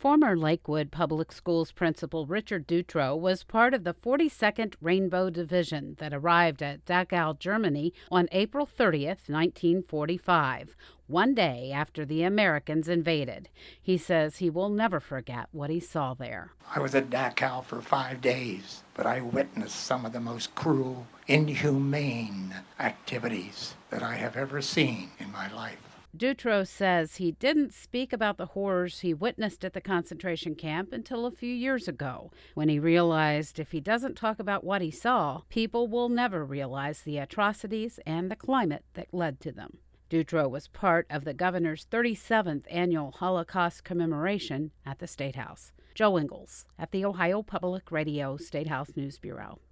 Former Lakewood Public Schools principal Richard Dutrow was part of the 42nd Rainbow Division that arrived at Dachau, Germany on April 30th, 1945, one day after the Americans invaded. He says he will never forget what he saw there. I was at Dachau for 5 days, but I witnessed some of the most cruel, inhumane activities that I have ever seen in my life. Dutrow says he didn't speak about the horrors he witnessed at the concentration camp until a few years ago, when he realized if he doesn't talk about what he saw, people will never realize the atrocities and the climate that led to them. Dutrow was part of the governor's 37th annual Holocaust commemoration at the State House. Joe Ingles at the Ohio Public Radio State House News Bureau.